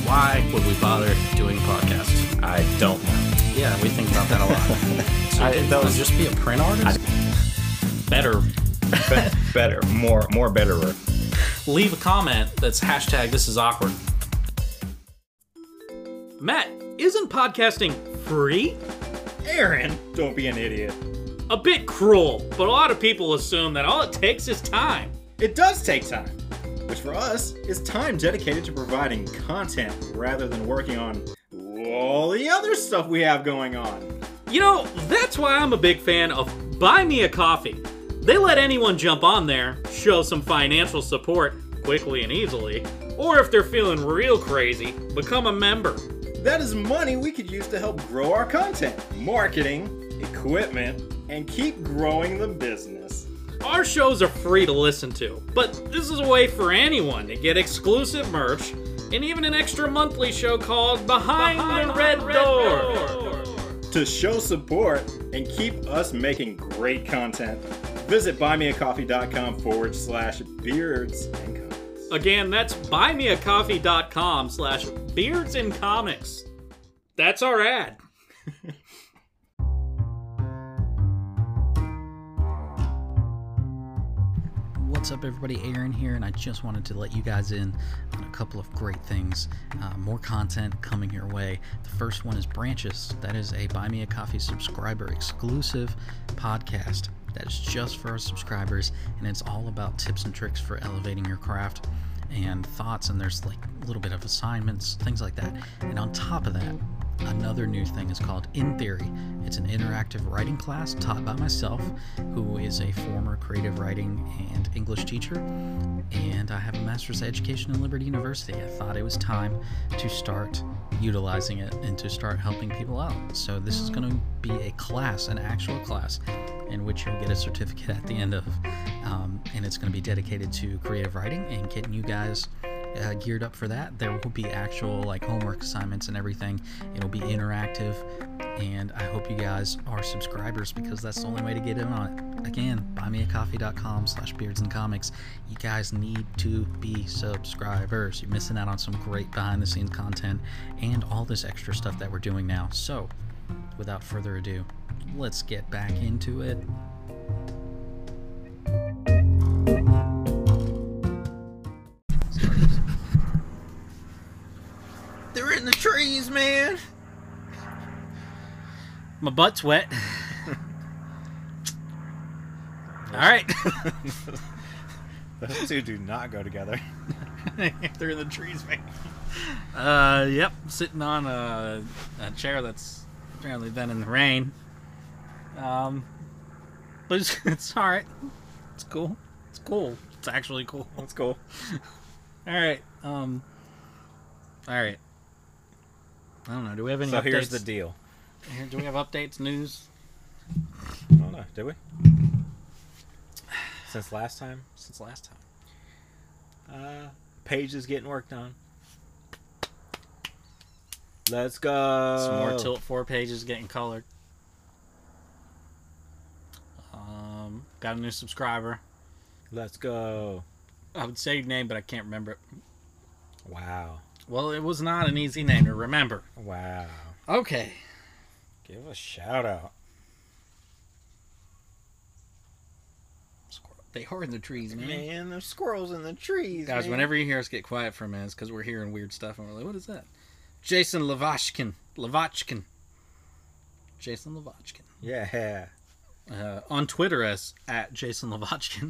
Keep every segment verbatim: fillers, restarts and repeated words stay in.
Why would we bother doing a podcast? I don't know. Yeah, we think about that a lot. So I, that was just be a print artist? I, better. be, better. More, more betterer. Leave a comment that's hashtag this is awkward. Matt, isn't podcasting free? Aaron, don't be an idiot. A bit cruel, but a lot of people assume that all it takes is time. It does take time, which for us is time dedicated to providing content rather than working on all the other stuff we have going on. You know, that's why I'm a big fan of Buy Me a Coffee. They let anyone jump on there, show some financial support quickly and easily, or if they're feeling real crazy, become a member. That is money we could use to help grow our content, marketing, equipment, and keep growing the business. Our shows are free to listen to, but this is a way for anyone to get exclusive merch and even an extra monthly show called Behind, Behind the Red, Red Door. Door. To show support and keep us making great content, visit buymeacoffee.com forward slash beards and comics. Again, that's buymeacoffee.com slash beards and comics. That's our ad. What's up, everybody? Aaron here, and I just wanted to let you guys in on a couple of great things. Uh, more content coming your way. The first one is Branches. That is a Buy Me a Coffee subscriber exclusive podcast that is just for our subscribers, and it's all about tips and tricks for elevating your craft and thoughts, and there's like a little bit of assignments, things like that. And on top of that, another new thing is called In Theory. It's an interactive writing class taught by myself, who is a former creative writing and English teacher, and I have a master's of education in Liberty University. I thought it was time to start utilizing it and to start helping people out. So this is going to be a class, an actual class, in which you'll get a certificate at the end of, um, and it's going to be dedicated to creative writing and getting you guys Uh, geared up for that. There will be actual like homework assignments and everything. It'll be interactive, and I hope you guys are subscribers because that's the only way to get in on it. Again, buymeacoffee.com slash beards and comics. You guys need to be subscribers. You're missing out on some great behind the scenes content and all this extra stuff that we're doing now. So without further ado, let's get back into it. They're in the trees, man. My butt's wet. All right. Those two do not go together. They're in the trees, man. Uh, yep. Sitting on a, a chair that's apparently been in the rain. Um, but it's, it's all right. It's cool. It's cool. It's actually cool. That's cool. All right. Um. All right. I don't know. Do we have any So updates? here's the deal. Here, do we have updates, news? I don't know. Did we? Since last time? Since last time. Uh, page is getting worked on. Let's go. Some more Tilt four pages getting colored. Um, got a new subscriber. Let's go. I would say your name, but I can't remember it. Wow. Well, it was not an easy name to remember. Wow. Okay. Give a shout out. Squirrel. They are in the trees, man. Man, there's squirrels in the trees. Guys, man. whenever you hear us get quiet for a minute, it's because we're hearing weird stuff, and we're like, what is that? Jason Lavachkin. Lavachkin. Jason Lavachkin. Yeah. Uh, on Twitter as at Jason Lavachkin.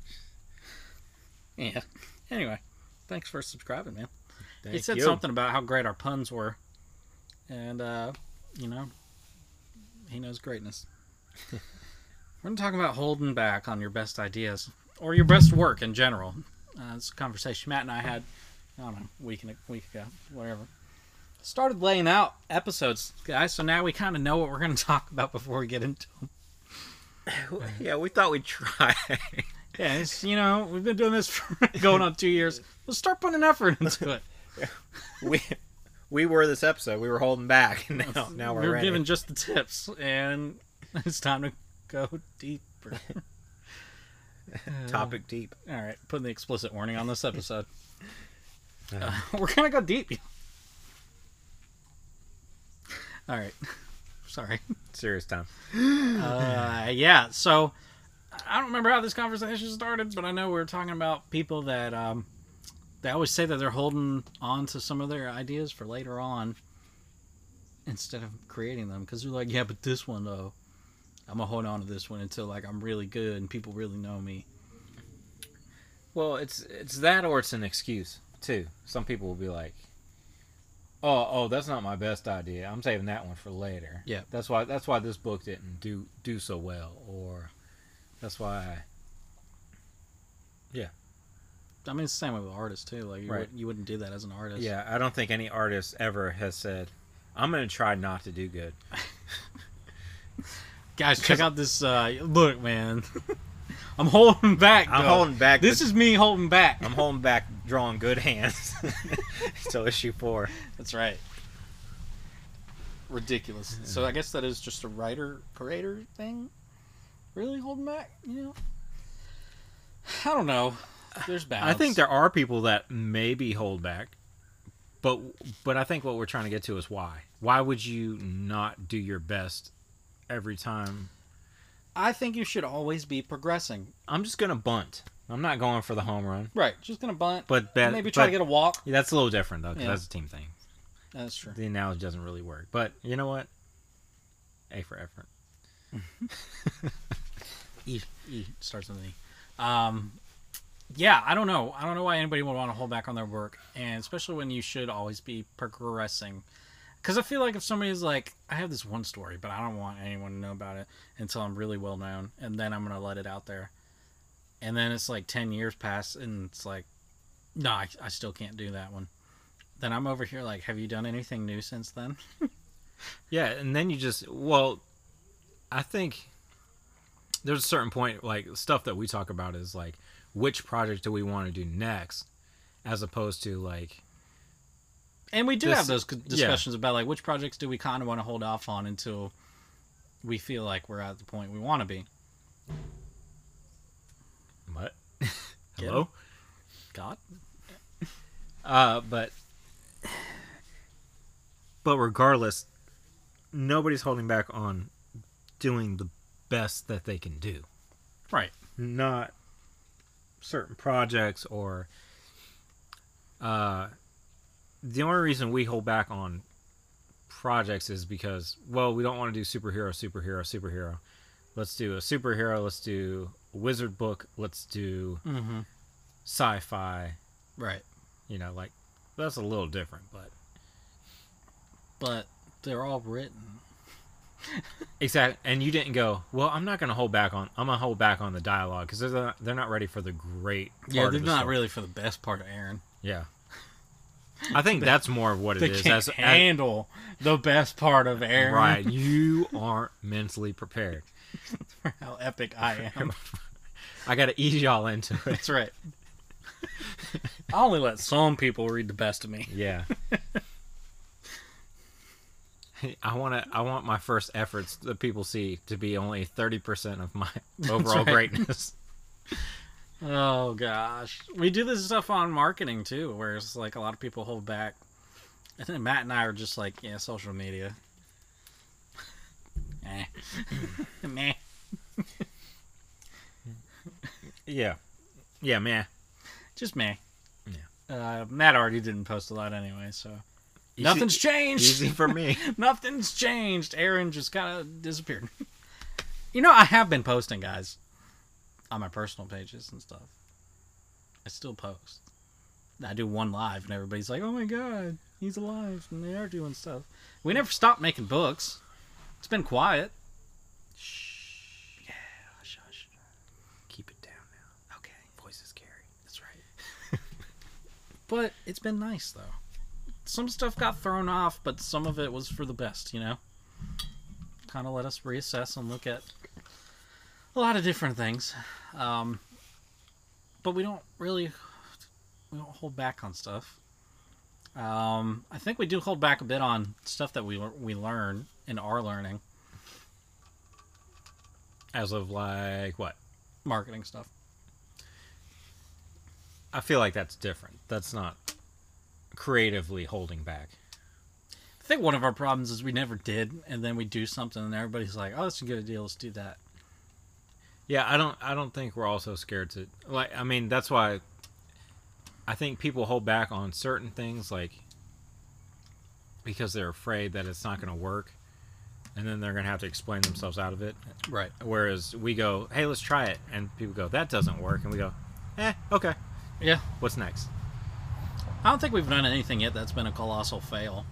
Yeah. Anyway, thanks for subscribing, man. Thank he said you. something about how great our puns were. And, uh, you know, he knows greatness. We're going to talk about holding back on your best ideas or your best work in general. Uh, it's a conversation Matt and I had, I don't know, a week, and a week ago, whatever. Started laying out episodes, guys, so now we kind of know what we're going to talk about before we get into them. Yeah, we thought we'd try. Yeah, it's, you know, we've been doing this for going on two years. Let's start putting an effort into it. we we were this episode. We were holding back. And now, now we're We're ready. giving just the tips, and it's time to go deeper. Topic deep. All right, putting the explicit warning on this episode. Uh, we're gonna go deep. All right. Sorry. Serious time. Uh, yeah. So I don't remember how this conversation started, but I know we were talking about people that um, they always say that they're holding on to some of their ideas for later on instead of creating them, because they're like, yeah, but this one though, I'm gonna hold on to this one until like I'm really good and people really know me. Well, it's it's that, or it's an excuse too. Some people will be like, "Oh, oh, that's not my best idea. I'm saving that one for later." Yeah, that's why that's why this book didn't do do so well, or that's why. I, yeah, I mean it's the same way with artists too. Like you, right. would, you wouldn't do that as an artist. Yeah, I don't think any artist ever has said, "I'm going to try not to do good." Guys, check out this. Uh, look, man. I'm holding back. I'm though. holding back. This the, is me holding back. I'm holding back, drawing good hands. So issue four. That's right. Ridiculous. So I guess that is just a writer creator thing. Really holding back, you know? I don't know. There's balance. I think there are people that maybe hold back, but but I think what we're trying to get to is why. Why would you not do your best every time? I think you should always be progressing. I'm just gonna bunt. I'm not going for the home run. Right, just gonna bunt. But that, maybe try but, to get a walk. Yeah, that's a little different though, because Yeah. that's a team thing. That's true. The analogy doesn't really work. But you know what? A for effort. E, E starts with an E. Um, yeah, I don't know. I don't know why anybody would want to hold back on their work, and especially when you should always be progressing. Because I feel like if somebody's like, I have this one story, but I don't want anyone to know about it until I'm really well known, and then I'm going to let it out there. And then it's like ten years pass, and it's like, no, I, I still can't do that one. Then I'm over here like, have you done anything new since then? Yeah, and then you just, well, I think there's a certain point, like, stuff that we talk about is, like, which project do we want to do next, as opposed to, like... And we do this, have those discussions yeah. about, like, which projects do we kind of want to hold off on until we feel like we're at the point we want to be. What? Hello? God? Uh, but... But regardless, nobody's holding back on doing the best that they can do. Right. Not certain projects or... Uh, the only reason we hold back on projects is because, well, we don't want to do superhero, superhero, superhero. Let's do a superhero. Let's do a wizard book. Let's do mm-hmm. sci-fi. Right. You know, like, that's a little different, but... But they're all written. Exactly. And you didn't go, well, I'm not going to hold back on, I'm going to hold back on the dialogue because they're not, they're not ready for the great part Yeah, they're of the not story. really for the best part of Aaron. Yeah. I think that's more of what it they is. Can't As, handle as, the best part of Aaron. Right. You aren't mentally prepared. For how epic I am. I got to ease y'all into it. That's right. I only let some people read the best of me. Yeah. I want to. I want my first efforts that people see to be only thirty percent of my overall right. greatness. Oh gosh, we do this stuff on marketing too, where it's like a lot of people hold back. I think Matt and I are just like, yeah, social media. eh. Meh. Yeah. Yeah, meh. Just meh. Yeah. Uh, Matt already didn't post a lot anyway, so Easy, nothing's changed. Easy for me. Nothing's changed. Aaron just kind of disappeared. You know, I have been posting, guys, on my personal pages and stuff. I still post. I do one live, and everybody's like, "Oh my god, he's alive!" And they are doing stuff. We never stopped making books. It's been quiet. Shh. Yeah, hush, hush. Keep it down now. Okay. Voice is scary. That's right. But it's been nice, though. Some stuff got thrown off, but some of it was for the best, you know? Kind of let us reassess and look at a lot of different things. Um, but we don't really... We don't hold back on stuff. Um, I think we do hold back a bit on stuff that we we learn and are learning. As of, like, what? Marketing stuff. I feel like that's different. That's not creatively holding back. The think one of our problems is we never did, and then we do something, and everybody's like, "Oh, that's a good idea. Let's do that." Yeah, I don't. I don't think we're also scared to like. I mean, that's why I think people hold back on certain things, like because they're afraid that it's not going to work, and then they're going to have to explain themselves out of it. Right. Whereas we go, "Hey, let's try it," and people go, "That doesn't work," and we go, "Eh, okay. Yeah. What's next?" I don't think we've done anything yet that's been a colossal fail.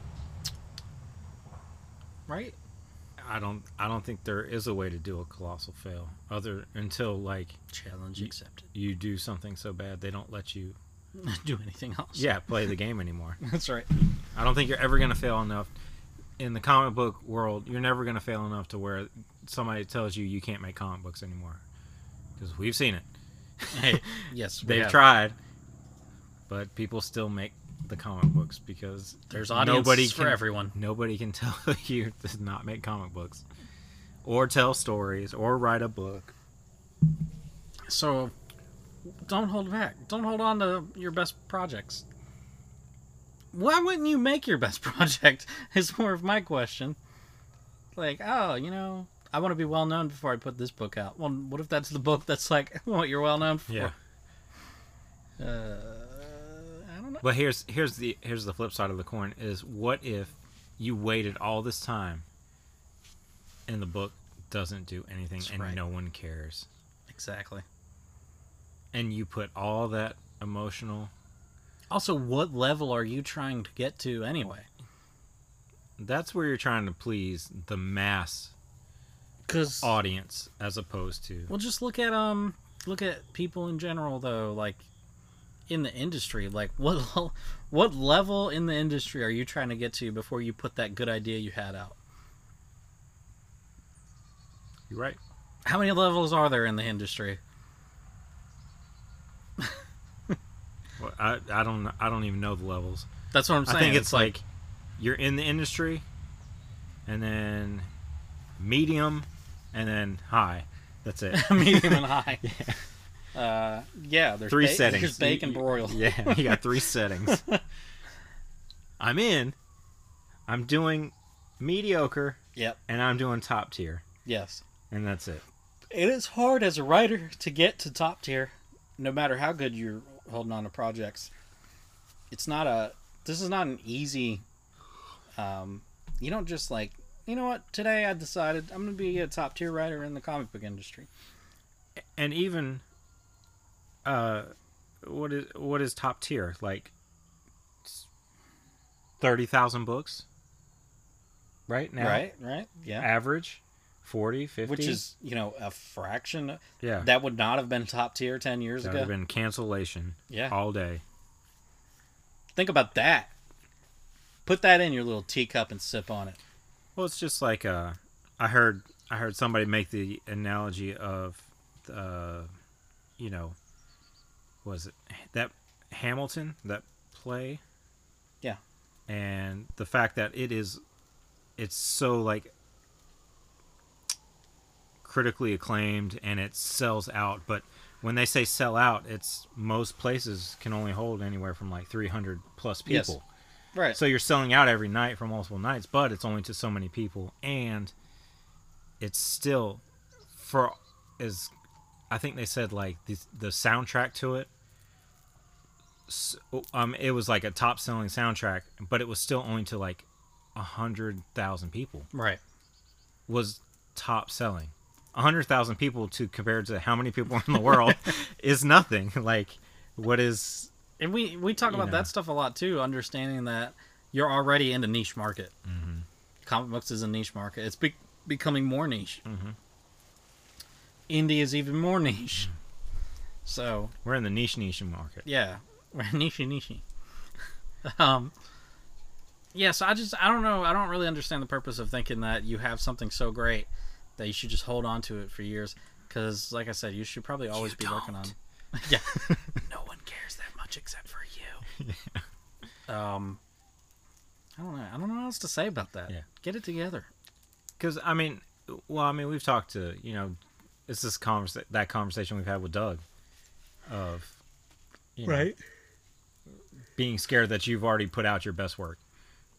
Right? I don't. I don't think there is a way to do a colossal fail, other until like Challenge accepted. you do something so bad they don't let you, Do anything else. yeah, play the game anymore. That's right. I don't think you're ever gonna fail enough in the comic book world. You're never gonna fail enough to where somebody tells you you can't make comic books anymore, because we've seen it. Hey, yes, we They've have. tried, but people still make the comic books because There's audiences nobody for can, everyone. Nobody can tell you to not make comic books, or tell stories, or write a book. So, don't hold back. Don't hold on to your best projects. Why wouldn't you make your best project? Is more of my question. Like, oh, you know, I want to be well known before I put this book out. Well, what if that's the book that's like what you're well known for? Yeah. Uh, I don't know. But here's here's the here's the flip side of the coin is what if you waited all this time and the book doesn't do anything That's and right. no one cares, Exactly. and you put all that emotional, Also, what level are you trying to get to anyway? that's where you're trying to please the mass Because audience as opposed to well, just look at um, look at people in general though, like in the industry. Like, what what level in the industry are you trying to get to before you put that good idea you had out? you're right. How many levels are there in the industry? Well, I I don't I don't even know the levels. That's what I'm saying. I think it's, like, you're in the industry, and then medium, and then high. That's it. medium and high. Yeah. Uh, yeah, there's Three ba- settings. There's bake and broil. Yeah, you got three settings. I'm in. I'm doing mediocre, Yep. and I'm doing top tier, Yes. and that's it. It is hard as a writer to get to top tier, no matter how good you're holding on to projects. It's not a. This is not an easy. Um, you don't just like. You know what? Today I decided I'm going to be a top tier writer in the comic book industry. And even, uh, what is what is top tier? Like thirty thousand books, right now. Right. Right. Yeah. Average, forty, fifty. Which is, you know, a fraction. yeah. That would not have been top tier ten years That ago. would have been cancellation. Yeah. All day. Think about that. Put that in your little teacup and sip on it. Well, it's just like uh, I heard I heard somebody make the analogy of, uh, you know, was it that Hamilton, that play? Yeah. And the fact that it is, it's so like critically acclaimed and it sells out. But when they say sell out, it's most places can only hold anywhere from like three hundred plus Yes. people. Right. So you're selling out every night for multiple nights, but it's only to so many people, and it's still for is I think they said like the the soundtrack to it. So, um, it was like a top selling soundtrack, but it was still only to like a hundred thousand people. Right. Was top selling. A hundred thousand people to compared to how many people are in the world is nothing. Like, what is? And we, we talk You about know. that stuff a lot too, understanding that you're already in a niche market. Mm-hmm. Comic books is a niche market. It's be- becoming more niche. Mm-hmm. Indie is even more niche. So, We're in the niche niche market. yeah. We're niche niche. um, yeah, so I just, I don't know. I don't really understand the purpose of thinking that you have something so great that you should just hold on to it for years. Because, like I said, you should probably always You be working on. don't. Yeah. No one cares that much except for you. Um, I don't know. I don't know what else to say about that. Yeah. Get it together. Because I mean, well, I mean, we've talked to you know, it's this conversa- that conversation we've had with Doug, of, you know, being scared that you've already put out your best work,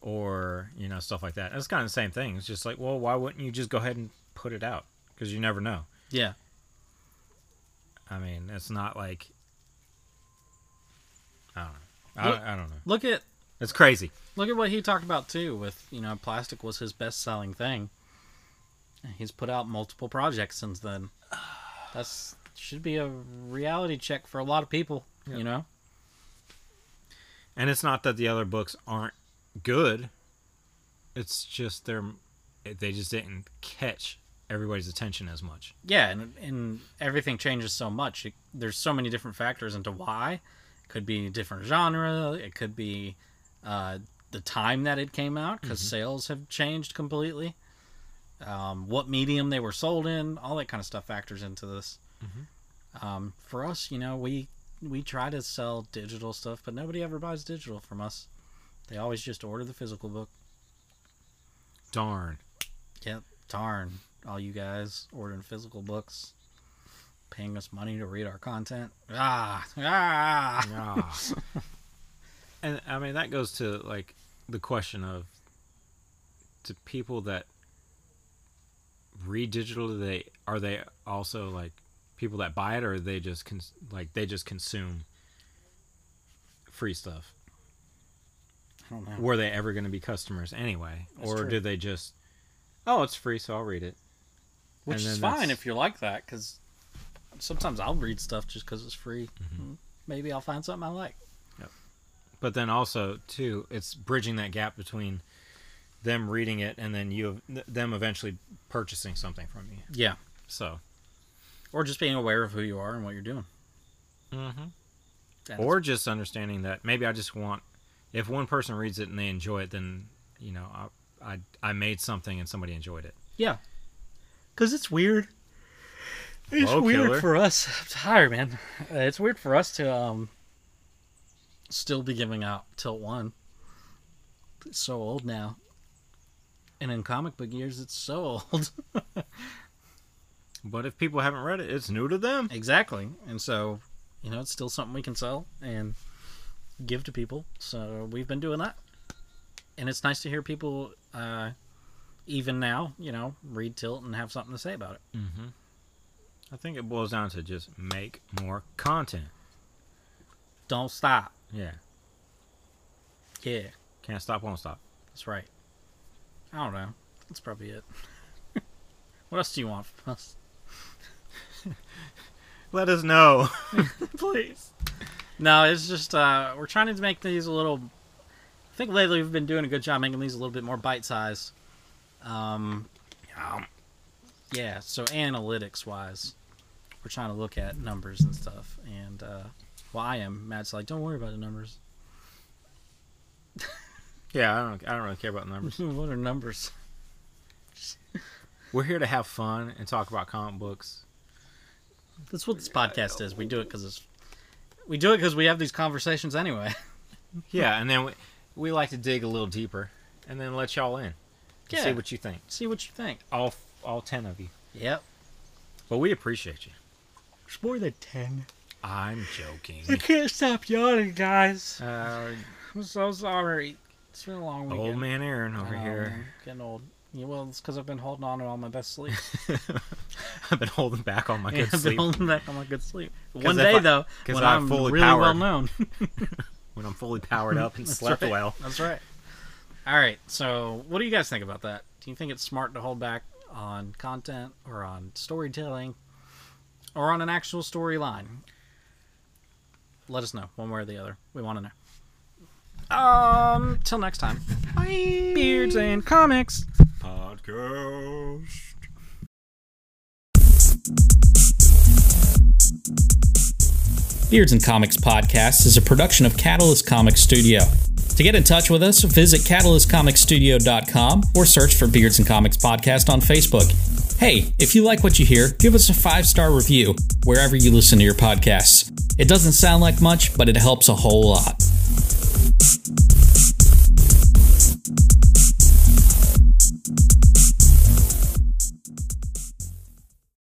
or, you know, stuff like that. It's kind of the same thing. It's just like, well, why wouldn't you just go ahead and put it out? Because you never know. Yeah. I mean, it's not like, I don't know. I, Look, don't, I don't know. Look at It's crazy. look at what he talked about too. With, you know, plastic was his best selling thing. He's put out multiple projects since then. That's should be a reality check for a lot of people. Yep. You know. And it's not that the other books aren't good. It's just they're they just didn't catch everybody's attention as much. Yeah, and and everything changes so much. It, there's so many different factors into why. It could be different genre. It could be uh, the time that it came out, because mm-hmm. sales have changed completely. Um, what medium they were sold in, all that kind of stuff factors into this. Mm-hmm. Um, for us, you know, we we try to sell digital stuff, but nobody ever buys digital from us. They always just order the physical book. Darn. Yep, darn. All you guys ordering physical books, paying us money to read our content. Ah, ah. ah. And I mean, that goes to like the question of, to people that read digital, do they are they also like people that buy it, or are they just cons- like they just consume free stuff? I don't know. Were they ever going to be customers anyway? That's or true. Did they just, oh, it's free, so I'll read it? Which is fine if you're like that, because sometimes I'll read stuff just because it's free. Mm-hmm. Maybe I'll find something I like. Yep. But then also, too, it's bridging that gap between them reading it and then you them eventually purchasing something from you. Yeah. So. Or just being aware of who you are and what you're doing. Mm-hmm. Or just understanding that maybe I just want, if one person reads it and they enjoy it, then, you know, I I, I made something and somebody enjoyed it. Yeah. Because it's weird. It's Whoa, weird killer. for us. I'm tired, man. Uh, it's weird for us to um still be giving out Tilt one. It's so old now. And in comic book years, it's so old. But if people haven't read it, it's new to them. Exactly. And so, you know, it's still something we can sell and give to people. So we've been doing that. And it's nice to hear people, uh, even now, you know, read Tilt and have something to say about it. Mm-hmm. I think it boils down to just make more content. Don't stop. Yeah. Yeah. Can't stop, won't stop. That's right. I don't know. That's probably it. What else do you want from us? Let us know. Please. No, it's just, uh, we're trying to make these a little... I think lately we've been doing a good job making these a little bit more bite-sized. Um, Um, yeah, so analytics-wise, we're trying to look at numbers and stuff. And, uh, well, I am. Matt's like, don't worry about the numbers. yeah, I don't I don't really care about numbers. What are numbers? We're here to have fun and talk about comic books. That's what this podcast is. We do it because it's... We do it because we have these conversations anyway. Yeah, and then we, we like to dig a little deeper and then let y'all in. Yeah. See what you think. See what you think. All all ten of you. Yep. But we appreciate you. It's more than ten. I'm joking. I can't stop yawning, guys. Uh, I'm so sorry. It's been a long weekend. old man Aaron over I know, here. man. Getting old. Yeah, well, it's because I've been holding on to all my best sleep. I've been holding back on my Yeah, good I've sleep. been holding back on my good sleep. One if day, I- though, 'cause when I'm I'm fully really powered. well known. When I'm fully powered up and slept right. well. That's right. All right, so what do you guys think about that? Do you think it's smart to hold back on content or on storytelling or on an actual storyline? Let us know, one way or the other. We want to know. Um, till next time. Bye. Beards and Comics Podcast. Beards and Comics Podcast is a production of Catalyst Comics Studio. To get in touch with us, visit catalyst comic studio dot com or search for Beards and Comics Podcast on Facebook. Hey, if you like what you hear, give us a five-star review wherever you listen to your podcasts. It doesn't sound like much, but it helps a whole lot.